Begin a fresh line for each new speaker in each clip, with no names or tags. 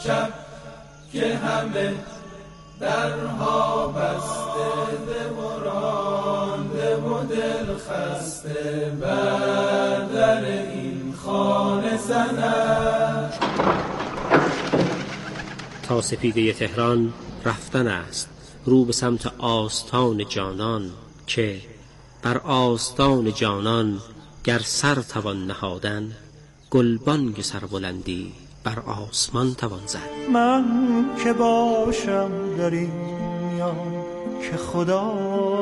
شب که همه درها بسته، دمرانده و دل خسته بر در این خانه زند.
تا سپیده تهران رفتن است رو به سمت آستان جانان، که بر آستان جانان گر سر توان نهادن، گلبانگ سربلندی بر آسمان توان زد.
من که باشم در این میان که خدا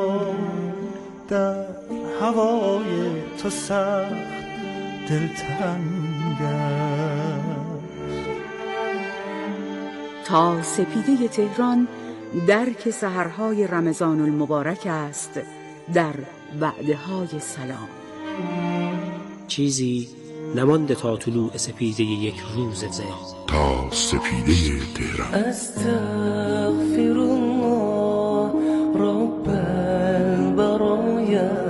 در هوای تو سخت دلتنگ است.
تا سپیده تهران درک سحرهای رمضان المبارک است در وعده‌های سلام.
چیزی نمانده تا طلوع سپیده یک روز زه.
تا سپیده تهران.
استغفر الله رب البرایا،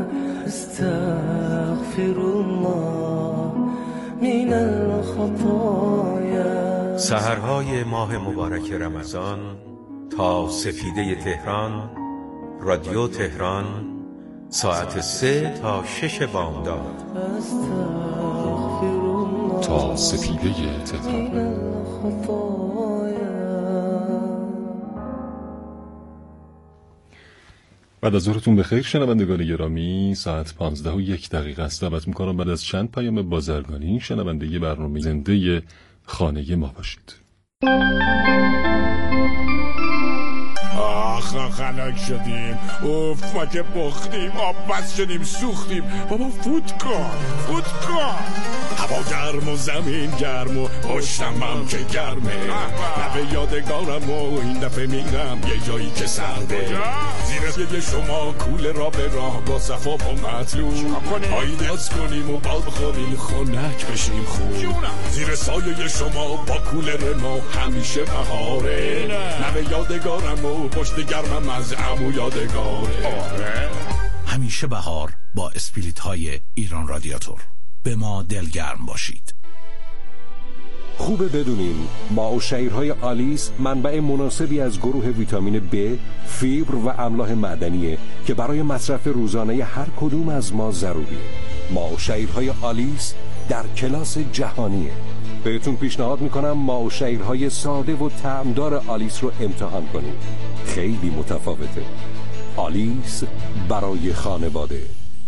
استغفر الله من الخطایا.
سحرهای ماه مبارک رمضان تا سپیده تهران، رادیو تهران، ساعت 3 تا 6 بامداد.
تا سپیده تهران. بعد از ظهرتون بخیر شنوندگان گرامی. ساعت 15:01 است. دعوت میکنم بعد از چند پیام بازرگانی شنونده برنامه زنده خانه ما باشید.
خنک شدیم، اوف ما که بختیم، آب بس شدیم، سوختیم. بابا فوت کن هوا گرم و زمین گرم و پشتم هم که گرمه. لب یادگارم و این دفعه میرم یه جایی که سرده، زیر شما کوله را به راه با صفا با مطلوب آیده از کنیم و بال بخوریم خنک بشیم خوب. زیر سایه شما با کولر ما همیشه بهاره، لب یادگارم و پشت گرمم از عمو یادگاره.
همیشه بهار با اسپریت های ایران رادیاتور. به ما دلگرم باشید.
خوبه بدونین ماوشیرهای آلیس منبع مناسبی از گروه ویتامین B، فیبر و املاح معدنیه که برای مصرف روزانه هر کدوم از ما ضروریه. ماوشیرهای آلیس در کلاس جهانیه. بهتون پیشنهاد میکنم ماوشیرهای ساده و طعمدار آلیس رو امتحان کنید. خیلی متفاوته. آلیس برای خانواده.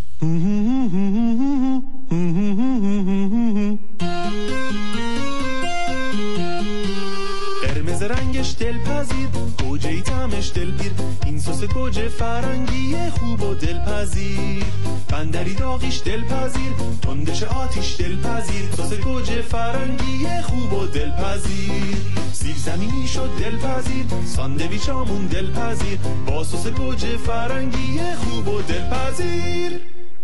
قرمز رنگش دلپذیر، گوجه‌ای طعمش دلگیر، این سس گوجه فرنگی خوب و دلپذیر. بندری داغیش دلپذیر، تندش آتیش دلپذیر، سس گوجه فرنگی خوب و دلپذیر. سیر زمینی شد دلپذیر، ساندویچ آمون دلپذیر، با سس گوجه فرنگی خوب و دلپذیر.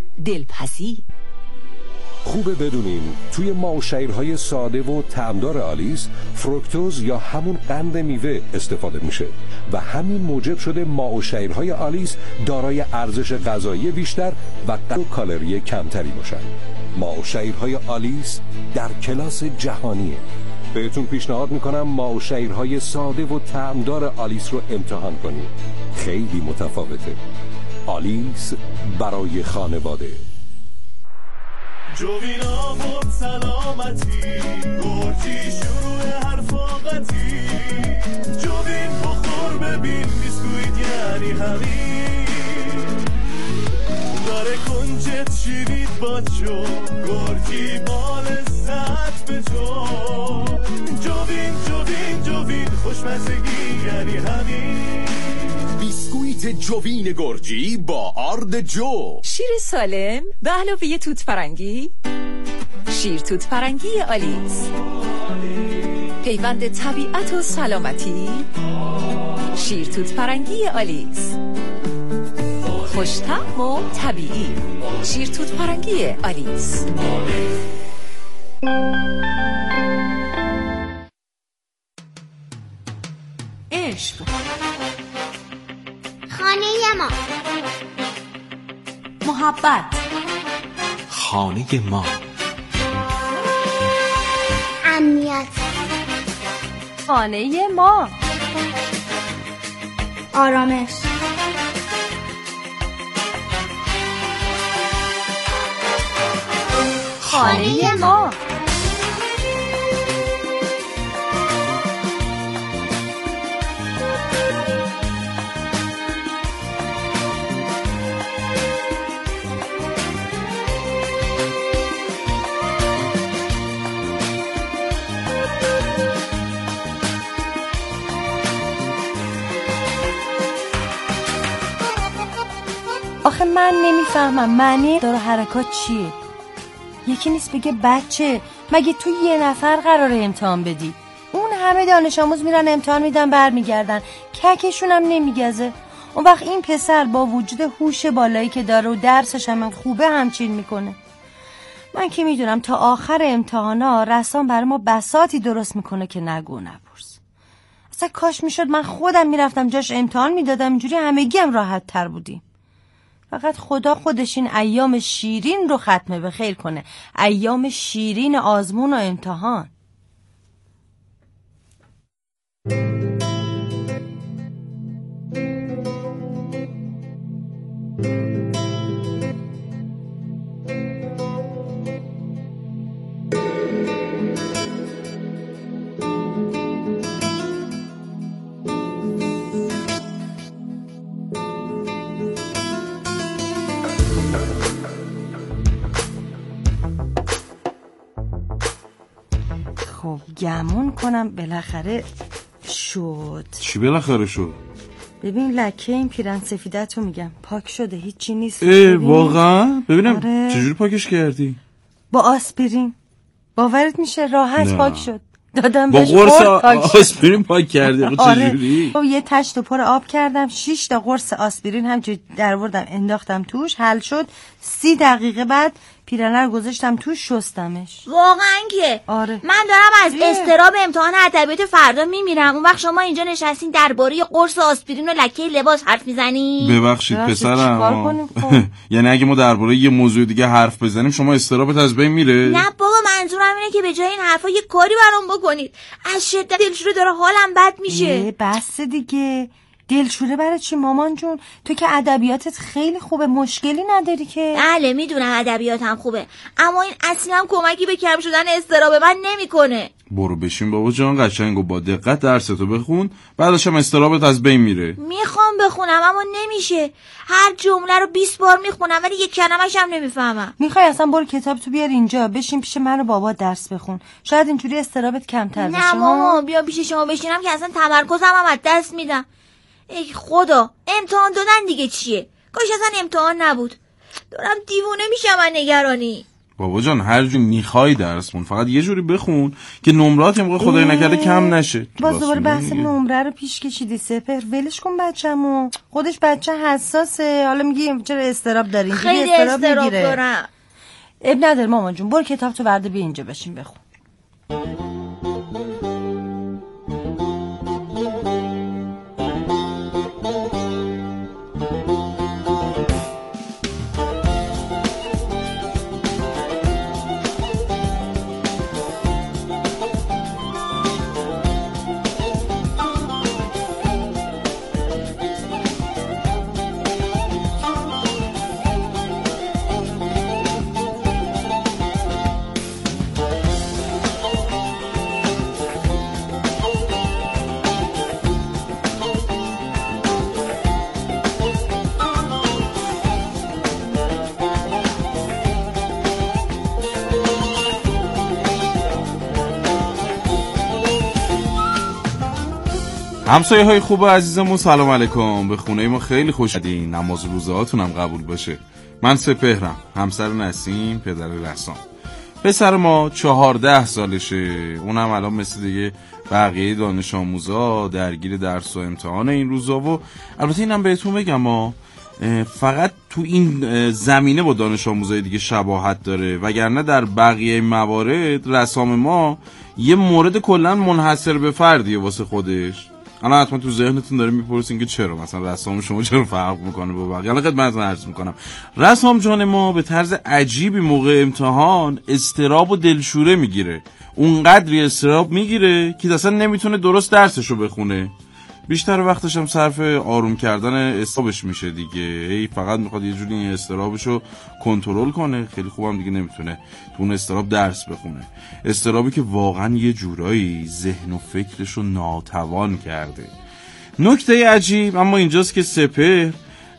خوبه بدونین توی ماوشیرهای ساده و طعمدار آلیس فروکتوز یا همون قند میوه استفاده میشه و همین موجب شده ماوشیرهای آلیس دارای ارزش غذایی بیشتر و کالری کمتری باشن. ماوشیرهای آلیس در کلاس جهانیه. بهتون پیشنهاد میکنم ماوشیرهای ساده و طعمدار آلیس رو امتحان کنید. خیلی متفاوته. آلیس برای خانواده.
جوین آورد سلامتی، گرچی شروع هر فاقتی. جوین بخور ببین بیسکویت یعنی همین، داره کنجت شیرید با جو، گرچی بال ست به جو. جوین خوشمزگی یعنی همین.
بیسکویت جوین گرجی با آرد جو.
شیر سالم به علاوه توت فرنگی. شیر توت فرنگی آلیس، پیوند طبیعت و سلامتی. شیر توت فرنگی آلیس، خوش‌طعم و طبیعی. شیر توت فرنگی آلیس.
عشق،
خانه ما،
محبت،
خانه ما،
امنیت، خانه ما.
آرامش.
خانه ما.
آخه من نمیفهمم معنی داره حرکات چیه. یکی نیست بگه بچه مگه تو یه نفر قراره امتحان بدی؟ اون همه دانش آموز میرن امتحان میدن برمیگردن، ککشون هم نمیگزه. اون وقت این پسر با وجود هوش بالایی که داره و درسش هم خوبه همچین میکنه. من که میدونم تا آخر امتحانا رسام برای ما بساطی درست میکنه که نگو نپرس. اصلا کاش میشد من خودم میرفتم جاش امتحان میدادم، اینجوری همگی هم راحت تر بودیم. فقط خدا خودش این ایام شیرین رو ختمه به خیر کنه، ایام شیرین آزمون و امتحان. خب گمون کنم بالاخره شد.
چی بالاخره شد؟
ببین لکه این پیرن سفیدتو میگم پاک شده، هیچی نیست.
واقعا؟ ببینم
آره.
چجوری پاکش کردی؟
با آسپرین. باورت میشه راحت
نه.
پاک شد. دادم
با
بهش
قرص
آسپرین
پاک کردی؟ چجوری؟
آره. یه تشت پر آب کردم، 6 تا قرص آسپرین همجوری درآوردم انداختم توش، حل شد. 30 دقیقه بعد پیرنه رو گذاشتم توش شستمش.
واقعا که
آره.
من دارم از اضطراب امتحان ادبیات فردا میمیرم، اون وقت شما اینجا نشستین درباره قرص آسپرین و لکه لباس حرف میزنی.
ببخشید پسرم. یعنی اگه ما درباره یه موضوع دیگه حرف بزنیم شما اضطرابت از بین میره؟
نه بابا، منظورم اینه که به جای این حرفا یه کاری برام بکنید. از شدت دلشوره داره حالم بد میشه.
بس دیگه. دلشوره برای چی مامان جون؟ تو که ادبیاتت خیلی خوبه، مشکلی نداری که؟
بله میدونم ادبیاتم خوبه، اما این اصلا کمکی به کم شدن اضطراب من نمیکنه.
برو بشین بابا جان قشنگ و با دقت درستو بخون، بعدش هم اضطرابت از بین میره.
میخوام بخونم اما نمیشه. هر جمله رو 20 بار میخونم ولی یک کلمه‌ش هم نمیفهمم.
میخوای اصلا برو کتاب تو بیار اینجا بشین پیش من و بابا درس بخون، شاید اینجوری اضطرابت کمتر بشه.
نه ماما بیا پیش شما بشینم که اصلا تمرکزم هم از دست میدم. ای خدا، امتحان دادن دیگه چیه؟ کاش اصلا امتحان نبود. دارم دیوونه میشم از نگرانی.
بابا جان هر جور میخوای درس خون، فقط یه جوری بخون که نمرات موقع خدای نکرده کم نشه.
باز دوباره بحث نمره رو پیش کشیدی سپر. ولش کن بچه‌مو، خودش بچه حساسه. حالا میگی چرا اضطراب داری؟
خیلی اضطراب دارم.
اب نداره مامان جون، برو کتاب تو برده بیا اینجا بشین بخون.
همسایه های خوب عزیزمون سلام علیکم. به خونه ما خیلی خوش اومدین. نماز روزه هاتون هم قبول باشه. من سپهرم، همسر نسیم، پدر رسام. پسر ما 14 سالشه. اونم الان مثل دیگه بقیه دانش آموزا درگیر درس و امتحان این روزا. و البته اینم بهتون بگم ما فقط تو این زمینه با دانش آموزای دیگه شباهت داره، وگرنه در بقیه موارد رسام ما یه مورد کلا منحصر به فردیه واسه خودش. الان حتما تو ذهنتون داره میپرسین که چرا مثلا رسام شما چرا فرق میکنه با بقیه. الان خدمتتون عرض میکنم رسام جان ما به طرز عجیبی موقع امتحان اضطراب و دلشوره میگیره. اونقدری استراب میگیره که اصلا نمیتونه درست درسشو بخونه. بیشتر وقتش هم صرف آروم کردن استرابش میشه دیگه. فقط میخواد یه جوری این استرابشو کنترل کنه. خیلی خوبم دیگه نمیتونه تو اون استراب درس بخونه. استرابی که واقعا یه جورایی ذهن و فکرشو ناتوان کرده. نکته عجیب اما اینجاست که سپهر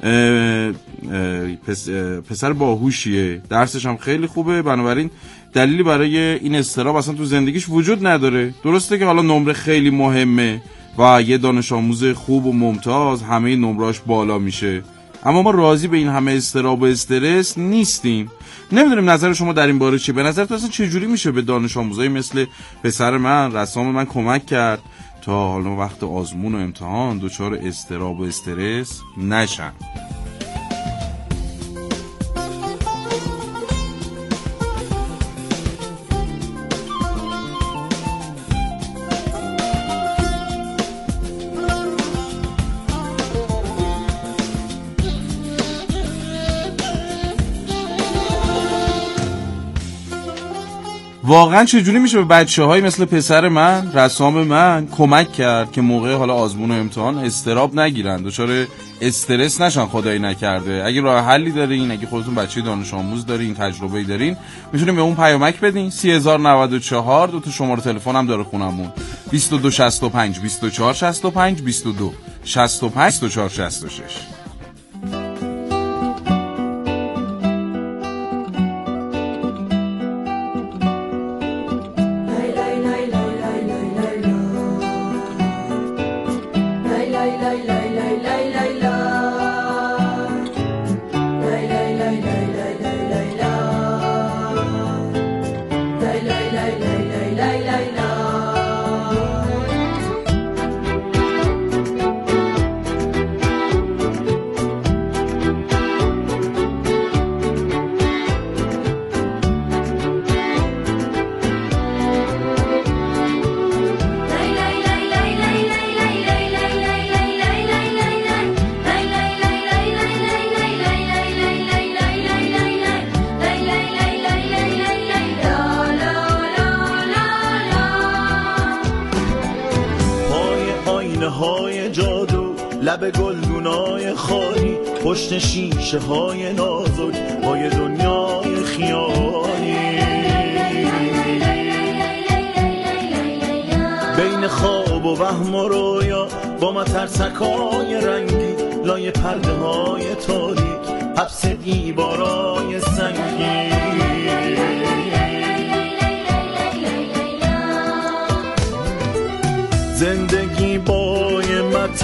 پسر باهوشیه، درسش هم خیلی خوبه، بنابراین دلیلی برای این استراب اصلا تو زندگیش وجود نداره. درسته که حالا نمره خیلی مهمه و یه دانش آموز خوب و ممتاز همه نمراش بالا میشه، اما ما راضی به این همه استراب و استرس نیستیم. نمیدونیم نظر شما در این باره چیه؟ به نظر تو اصلا چجوری میشه به دانش آموزایی مثل پسر من، رسام من کمک کرد تا حالا وقت آزمون و امتحان دچار استراب و استرس نشن؟ واقعا چجوری میشه به بچه‌های مثل پسر من، رسام من کمک کرد که موقع حالا آزمون و امتحان استراب نگیرن، دچار استرس نشن خدایی نکرده؟ اگه راه حلی دارین، اگه خودتون بچه دانش آموز دارین، تجربه‌ای دارین، میتونین به اون پیامک بدین. 30094 دو تا شماره تلفن هم داره خونمون، 2265 2465 22 65 2466.
لب گلدونای خالی، پشت شیشه های نازک های دنیای خیالی، بین خواب و وهم و رویا با مترسکای رنگی، لای پرده های تاریک، حبس دیوارای سنگی. زندگی بای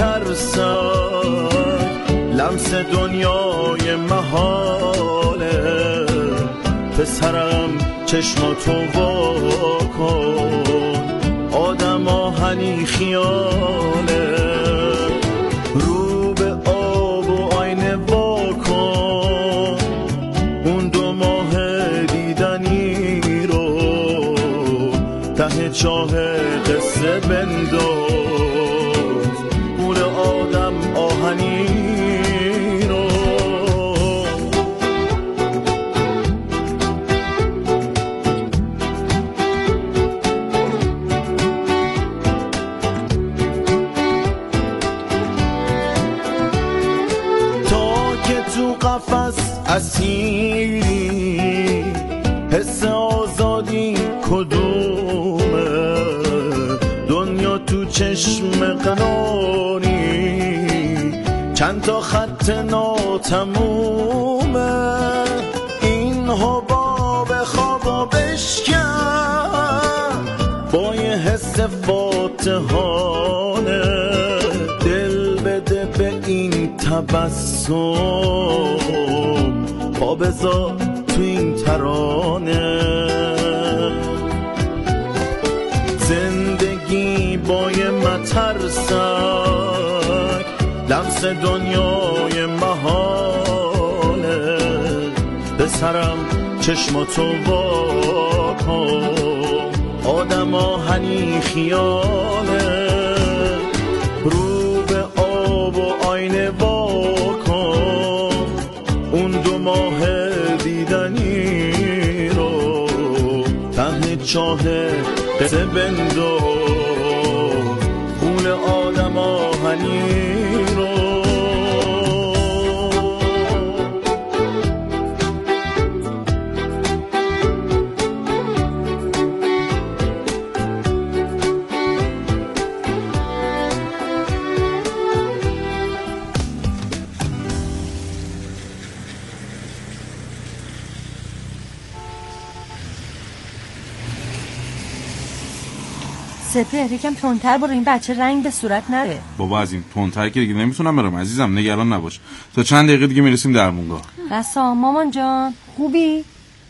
مترسم، لمس دنیای محاله، پسرم چشماتو وا کن، آدم آهنی خیاله، رو به آب و آینه وا کن، اون 2 ماه دیدنی رو ته چاه قصه بنداز، گول آدم آهنی رو. تا که تو قفس اسیری، حس آزادی کدومه؟ دنیا تو چشم قناری، چند تا خط ناتمومه، این حباب خوابا بشکن با یه حس فاتحانه، دل بده به این تبسم، پا بذار تو این ترانه. زندگی با یه مترسک، لمس دنیای محاله، به سرم چشماتو وا کن، آدم آهنی خیاله، رو به آب و آینه وا کن، اون 2 ماه دیدنی رو ته چاه
سپهر یکم تندتر برو، این بچه رنگ به صورت نره.
بابا از این تندتر که دیگه نمیتونم برم عزیزم، نگران نباش. تا چند دقیقه دیگه میرسیم درمونگاه.
رسام مامان جان خوبی؟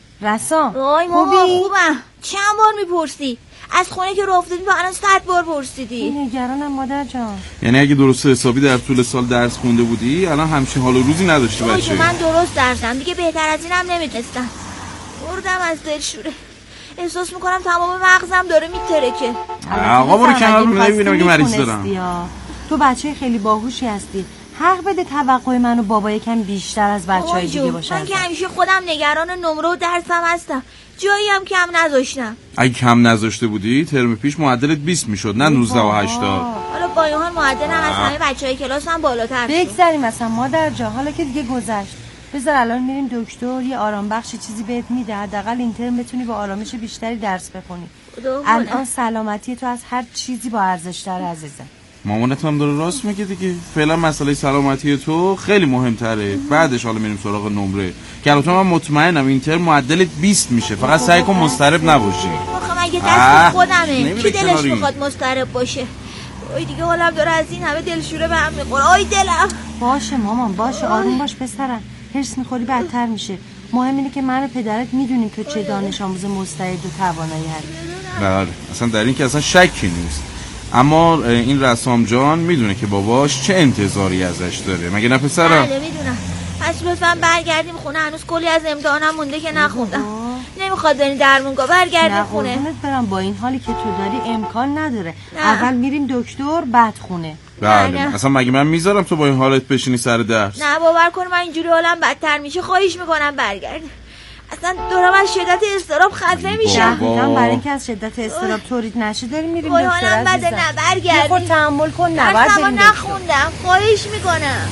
رسام
وای مامان خوبم. چند بار میپرسی؟ از خونه که رفتادی با الان 100 بار پرسیدی.
نگرانم مادر جان.
یعنی اگه درست حسابی در طول سال درس خونده بودی الان همچین حال و روزی نداشتی بچه.
من درست درسم دیگه، بهتر از اینم نمیتونستم. بردم از دلشوره. احساس میکنم تمام مغزم داره میترکه.
آقا برو کنار نمیبینم که مریض دارم.
تو بچه خیلی باهوشی هستی، حق بده توقع منو بابا یکم بیشتر از بچهای دیگه باشه.
من که همیشه خودم نگران نمره و درسم هستم، جایی هم کم نذاشتم.
اگه کم نذاشته بودی ترم پیش معدلت 20 میشد نه 19 و 80.
حالا با این حال معدلم از همه بچهای کلاسم بالاتر شد.
بگذاریم مثلا مادر جان، حالا که دیگه گذشت بذار الان میریم دکتر یه آرام بخش چیزی بهت میده، حداقل این ترم بتونی با آرامش بیشتری درس بخونی. الان سلامتی تو از هر چیزی با ارزش‌تر عزیزم.
مامانت هم داره راست میگه دیگه. فعلا مسئله سلامتی تو خیلی مهمتره، بعدش حالا میریم سراغ نمره. که البته من مطمئنم این ترم معدلت 20 میشه، فقط سعی کن مضطرب نباشی.
آخه مگه دست خودمه، کی دلش میخواد مضطرب باشه؟ اوی دیگه حالم داره از این همه دلشوره به هم میخوره. آی دلم.
باشه مامان باشه، آروم باش پسرم. هرس میخوری بدتر میشه. مهم اینه که من و پدرت میدونیم تو چه دانش آموز مستعد و توانایی هستی.
بله اصلا در این که اصلا شکی نیست. اما این رسام جان میدونه که باباش چه انتظاری ازش داره، مگه نه پسرم؟
بله میدونم. پس لطفا برگردیم خونه، هنوز کلی از امتحانم مونده که نخوندم. نمیخواد بریم درمونگاه، برگردیم خونه.
نه برم، با این حالی که تو داری امکان نداره. اول میریم دکتر بعد خونه.
بله اصلا مگه من میذارم تو با این حالت بشینی سر درس؟
نه باور کن من اینجوری حالم بدتر میشه. خواهش میکنم برگرد. اصلا دارم از شدت اضطراب خسته میشم.
برای اینکه از شدت اضطراب تولید نشه داریم میریم
دکتر عزیزم. حالم بده، نه برگرد.
خود تحمل کن، نباید بریم دکتر.
نخوندم، خواهش میکنم.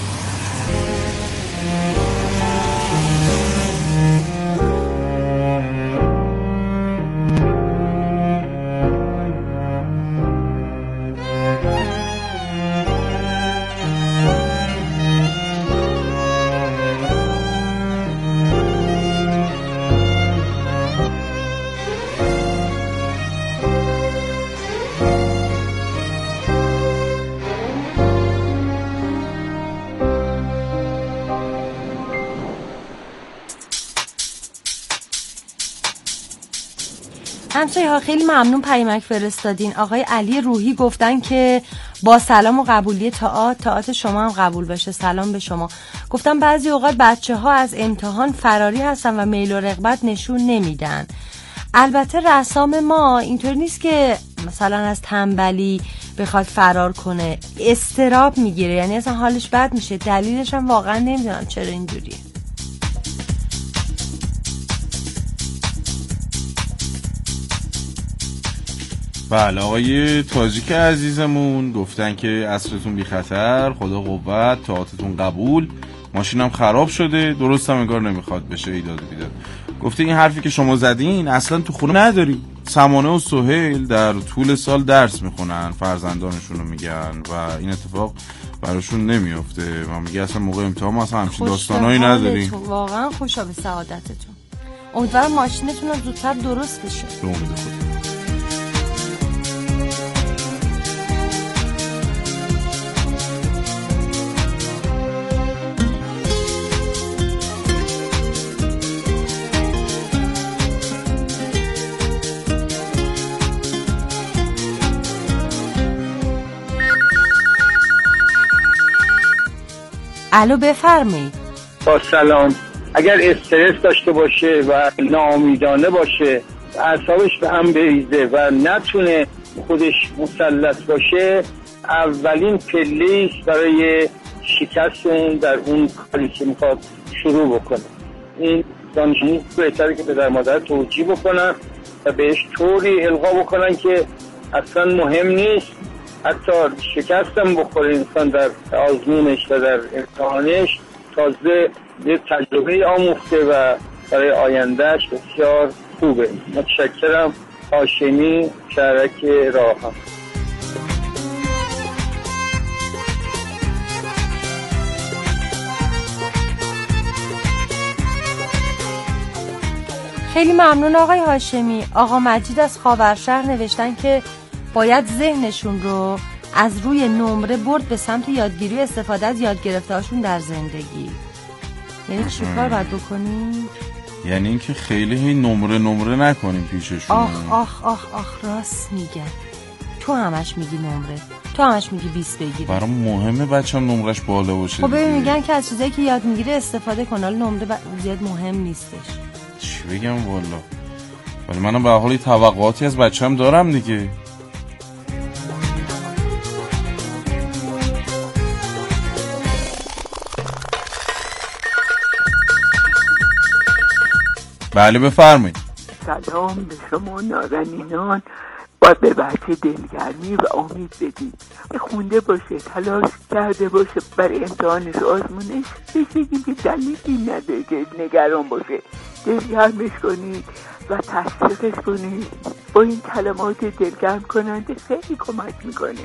همسایه ها خیلی ممنون پیامک فرستادین. آقای علی روحی گفتن که با سلام و قبولی تئاتر شما هم قبول بشه. سلام به شما. گفتم بعضی اوقات بچه ها از امتحان فراری هستن و میل و رغبت نشون نمیدن. البته رسام ما اینطور نیست که مثلا از تنبلی بخواد فرار کنه، اضطراب میگیره، یعنی اصلا حالش بد میشه. دلیلش هم واقعا نمیدونم چرا اینجوریه.
بله آقای تاجیک عزیزمون گفتن که عصرتون بی خطر، خدا قوت، تئاترتون قبول، ماشینم خراب شده، درست هم انگار نمیخواد بشه ایداد و بیداد. گفته این حرفی که شما زدین اصلا تو خونه نداری. سمانه و سهیل در طول سال درس میخونن، فرزندانشون رو میگن و این اتفاق براشون نمیفته. من میگه اصلا موقع امتحان اصلا همچین داستانایی نداریم.
واقعا خوشا به سعادتتون. امیدوارم ماشینتون رو زودتر درست بشه.
به امید خدا.
الو بفرمایید.
با سلام. اگر استرس داشته باشه و ناامیدانه باشه، اعصابش به هم بریزه و نتونه خودش مسلط باشه، اولین پله است برای شکست اون در اون کاری که میخواد شروع بکنه. این دانشجو بهتره که پدر مادر توجیه بکنن و بهش طوری القا بکنن که اصلا مهم نیست، حتی شکستم بخوره انسان در آزمونش و در امتحانش، تازه یه تجربه آموخته و برای آیندهش بسیار خوبه. متشکرم. هاشمی، شهرک راهم.
خیلی ممنون آقای هاشمی. آقا مجید از خاورشهر نوشتن که باید ذهنشون رو از روی نمره برد به سمت یادگیری و استفاده از یاد گرفته‌هاشون در زندگی. یعنی چیکار باید بکنیم؟
یعنی اینکه خیلی هی نمره نکنیم پیششون.
آخ راست میگه. تو همش میگی نمره، تو همش میگی 20 بگیری.
برام مهمه بچه‌م نمرش بالا باشه.
خب میگن که از چیزایی که یاد میگیره استفاده کن، حالا نمره زیاد مهم نیستش.
چی بگم والا، ولی منم به حالی توقعاتی از بچه‌م دارم دیگه. بله بفرمایید.
سلام به شما نازنینان. باید به بچه دلگرمی و امید بدید، خونده باشه، تلاش کرده باشه برای امتحانش آزمونش. بگیم که دلیلی نداره که نگران باشه. دلگرمش کنید و تشویقش کنید. با این کلمات دلگرم کننده خیلی کمک میکنه.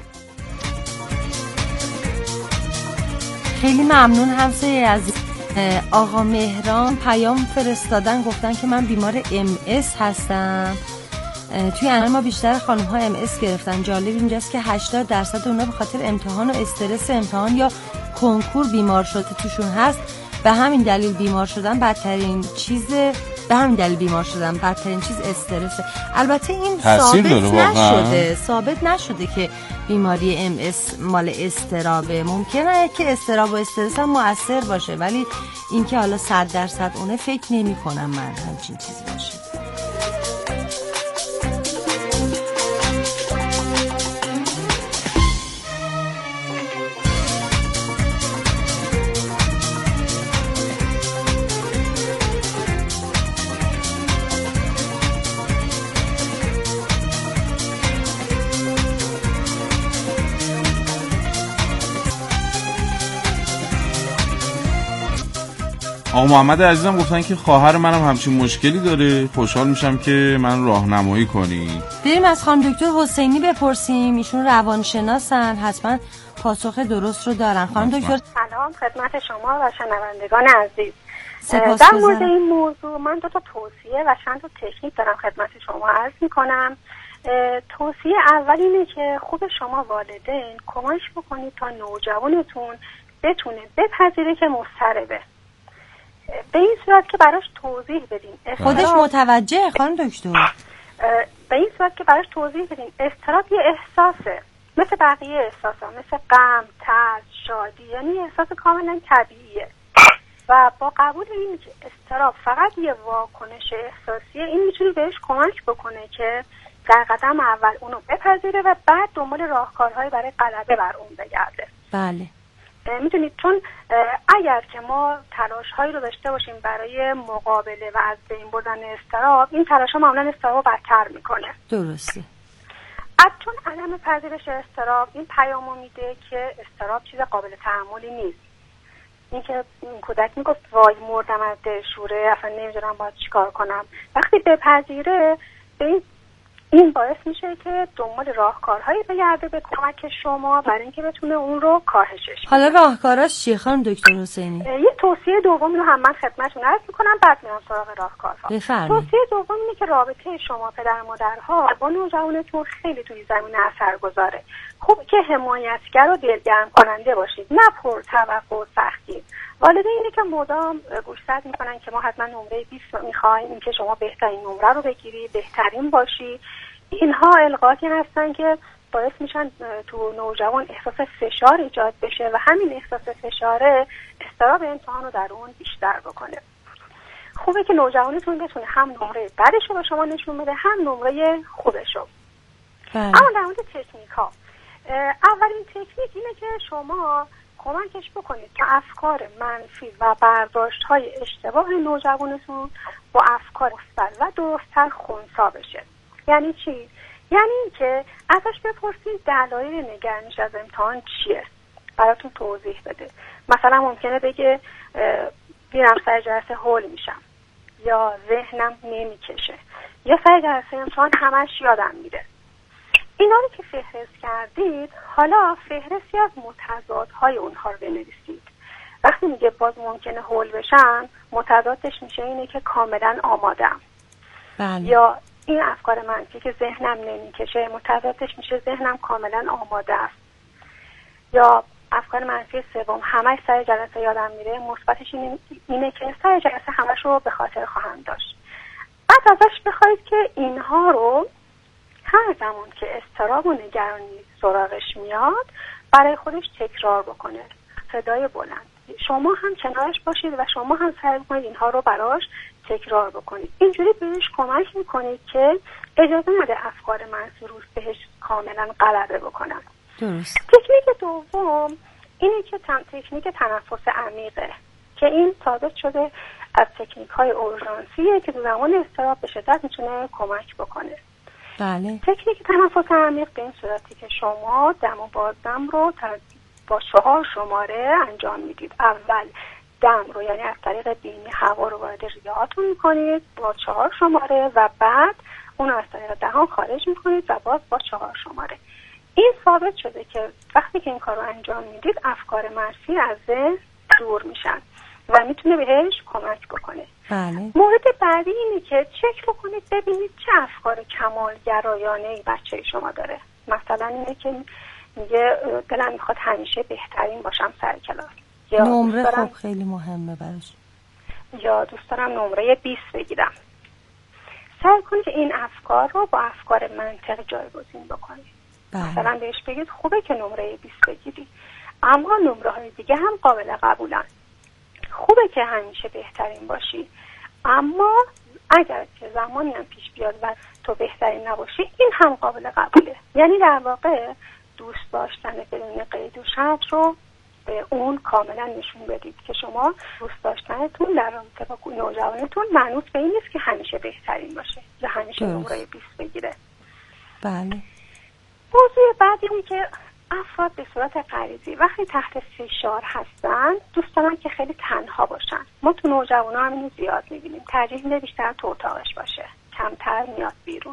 خیلی ممنون همسایه عزیز. آقا مهران پیام فرستادن، گفتن که من بیمار MS هستم. توی انجام ما بیشتر خانم ها MS گرفتن. جالب اینجاست که 80% اونا به خاطر امتحان و استرس امتحان یا کنکور بیمار شده توشون هست. به همین دلیل بیمار شدن بدترین چیز استرسه. البته این ثابت نشده که بیماری MS مال استرابه. ممکنه که استراب و استرس هم مؤثر باشه، ولی اینکه حالا 100% اونه فکر نمی کنم من همچین چیزی باشه.
آقا محمد عزیزم گفتن که خواهر منم همچین مشکلی داره، خوشحال میشم که من راهنمایی کنی.
بریم از خانم دکتر حسینی بپرسیم، ایشون روانشناسن، حتما پاسخ درست رو دارن. خانم دکتر
سلام خدمت شما و شنوندگان عزیز. در مورد این موضوع من 2 تا توصیه و چند تا تکنیک دارم خدمت شما عرض میکنم. توصیه اول اینه که خوب شما والدین کمک بکنید تا نوجوانتون بتونه بپذیره که مضطربه. به این صورت که براش توضیح بدین
خودش متوجه خانم دکتر.
به این صورت که براش توضیح بدین اضطراب یه احساسه مثل بقیه احساسا، مثل غم، ترس، شادی، یعنی احساس کاملا طبیعیه و با قبول این که اضطراب فقط یه واکنش احساسیه، این میتونه بهش کمک بکنه که در قدم اول اونو بپذیره و بعد دنبال راهکارهایی برای غلبه بر اون بگرده.
بله.
میدونید چون اگر که ما تلاش هایی رو داشته باشیم برای مقابله و از بین بردن اضطراب، این تلاش ها معمولا اضطراب بدتر میکنه.
درسته.
چون عدم پذیرش اضطراب این پیامو میده که اضطراب چیز قابل تحملی نیست. اینکه کودک میگفت وای مردم از دلشوره، اصلا نمیدونم باید چیکار کنم. وقتی بپذیره این باعث میشه که دنبال راهکارهایی بگرده به کمک شما برای اینکه بتونه اون رو کاهشش بده.
حالا راهکاراش چیه خانم دکتر حسینی؟
یه توصیه دوم رو هم من خدمتتون عرض میکنم، بعد میرم سراغ راهکارها.
بفرمایید.
توصیه دوم اینه که رابطه شما پدر مادرها با نوجوانتون خیلی توی زمین اثرگذاره. خوب که حمایتگر و دلگرم کننده باشید، نه پرتوقع و سختی. والدین اینه که مدام گوشزد میکنن که ما حتما نمره 20 میخوایم، این که شما بهترین نمره رو بگیری، بهترین باشی. اینها القاطی هستن که باعث میشن تو نوجوان احساس فشار ایجاد بشه و همین احساس فشاره اضطراب امتحان رو در اون بیشتر بکنه. خوبه که نوجوانتون بتونه هم نمره بدش رو به شما نشون بده، هم نمره خوبش رو. اما در مورد تکنیک ها، اولین تکنیک اینه که شما کمکش بکنید که افکار منفی و برداشت‌های اشتباه نوجوانتون با افکار مثبت و درست‌تر خنثی بشه. یعنی چی؟ یعنی اینکه ازش بپرسید دلایل نگرانیش از امتحان چیه، براتون توضیح بده. مثلا ممکنه بگه میرم سر جلسه هول میشم، یا ذهنم نمیکشه، یا سر جلسه امتحان همش یادم میره. اینا رو که فهرست کردید، حالا فهرستی از متضادهای اونها رو بنویسید. وقتی میگه باز ممکنه هول بشم، متضادش میشه اینه که کاملا آمادم.
بله.
یا این افکار منفی که ذهنم نمیکشه متوسطش میشه ذهنم کاملا آماده است. یا افکار منفی سوم همش سر جلسه یادم میره، مثبتش اینه که سر جلسه همش رو به خاطر خواهم داشت. بعد ازش بخواید که اینها رو هر زمان که اضطراب و نگرانی سراغش میاد برای خودش تکرار بکنه، صدای بلند. شما هم کنارش باشید و شما هم سعی کنید اینها رو براش تکرار بکنید. اینجوری بهش کمک میکنید که اجازه نده افکار منفی روز بهش کاملا غلبه بکنن.
درست.
تکنیک دوم اینه که تکنیک تنفس عمیقه که این ثابت شده از تکنیک های اورژانسیه که تو زمان اضطراب به شدت میتونه کمک بکنه.
بله.
تکنیک تنفس عمیق به این صورتی که شما دم و بازدم رو با 4 شماره انجام میدید. اول دم رو یعنی از طریق بینی هوا رو وارد ریه‌هاتون میکنید با 4 شماره و بعد اون از طریق دهان خارج میکنید و باز با 4 شماره. این ثابت شده که وقتی که این کار رو انجام میدید افکار منفی از ذهن دور میشن و میتونه بهش کمک بکنه.
بله.
مورد بعدی اینه که چک بکنید ببینید چه افکار کمالگرایانه‌ای بچه شما داره. مثلا اینه که میگه دلم میخواد همیشه بهترین باشم سر کلاس، یا
نمره خب خیلی مهمه براش،
یا دوست دارم نمره 20 بگیرم. سعی کنید که این افکار رو با افکار منطق جایگزین بکنید. مثلا بهش بگید خوبه که نمره 20 بگیری، اما نمره های دیگه هم قابل قبولن. خوبه که همیشه بهترین باشی، اما اگر که زمانی هم پیش بیاد و تو بهترین نباشی این هم قابل قبوله. یعنی در واقع دوست داشتن بدون قید و شرط رو به اون کاملا نشون بدید که شما دوست داشتنتون در رابطه با نوجوانتون منوط به این نیست که همیشه بهترین باشه یا همیشه نمره 20 بگیره.
بله.
موضوع بعد اینه که افراد به صورت غریزی وقتی تحت فشار هستن دوست دارن که خیلی تنها باشن. ما تو نوجوانا هم اینو زیاد میبینیم، ترجیح میده بیشتر تو اتاقش باشه، کمتر میاد بیرون.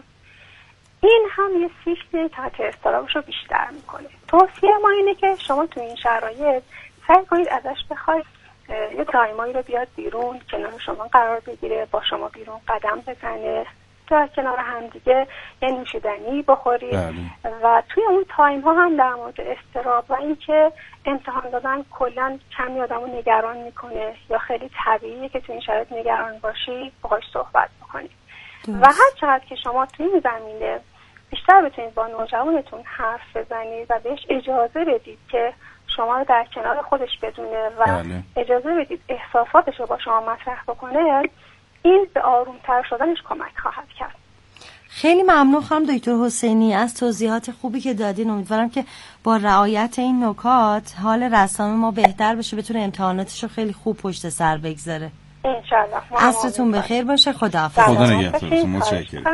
این هم یه سیستمی تحت اضطرابش رو بیشتر میکنه. توصیه ما اینه که شما تو این شرایط سعی کنید ازش بخواید یه تایمایی رو بیاد بیرون، کنار شما قرار بگیره، با شما بیرون قدم بزنه، تا کنار هم دیگه یه نوشیدنی بخورید. و توی اون تایم ها هم در مورد اضطراب و اینکه امتحان دادن کلا کمی آدمو نگران میکنه یا خیلی طبیعیه که توی این شرایط نگران باشی باهاش صحبت بکنید. و هر چقدر که شما توی این زمینه بیشتر بتونید با نوجوانتون حرف بزنید و بهش اجازه بدید که شما رو در کنار خودش بدونه و اجازه بدید احساساتش رو با شما مطرح بکنه، این به آرومتر شدنش کمک خواهد کرد.
خیلی ممنون خانم دکتر حسینی از توضیحات خوبی که دادین. امیدوارم که با رعایت این نکات حال رسام ما بهتر بشه، بتونه امتحاناتش رو خیلی خوب پشت سر بگذاره.
انشالله.
عصرتون بخیر باشه. خداحافظ.
خدا نگهدارتون. متشکرم.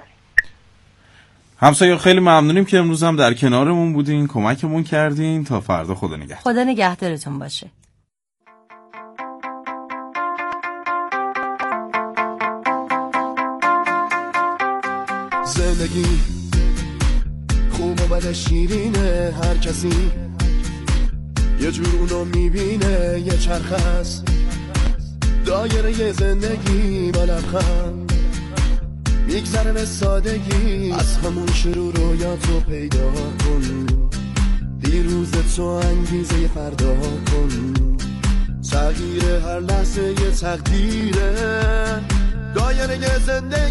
همسایه خیلی ممنونیم که امروز هم در کنارمون بودین، کمکمون کردین. تا فردا خدا نگهدار.
خدا نگهدارتون باشه.
زندگی خوب و بد شیرینه، هر کسی یه جور اونو میبینه. یه چرخ هست دایره یه زندگی با لبخند میگذره به سادگی. از همون شروع رویاتو پیدا کن، دیروز تو انگیزه فردا کن. تغییر هر لحظه یه تقدیره، دایره یه زندگی